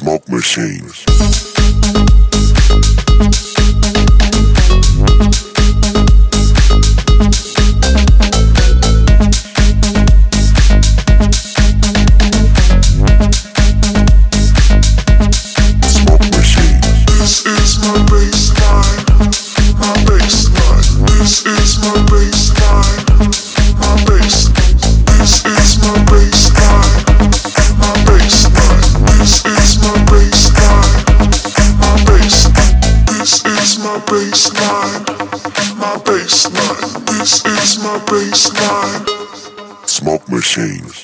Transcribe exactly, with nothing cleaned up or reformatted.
Smoke machines. My baseline, this is my baseline. Smoke machines.